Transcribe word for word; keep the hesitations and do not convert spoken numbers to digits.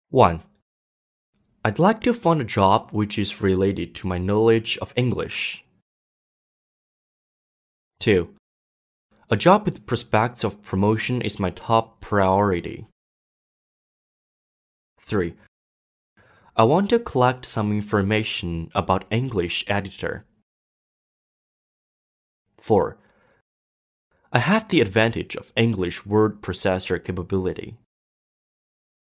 one. I'd like to find a job which is related to my knowledge of English. two. A job with prospects of promotion is my top priority. three. I want to collect some information about English editor. four. I have the advantage of English word processor capability.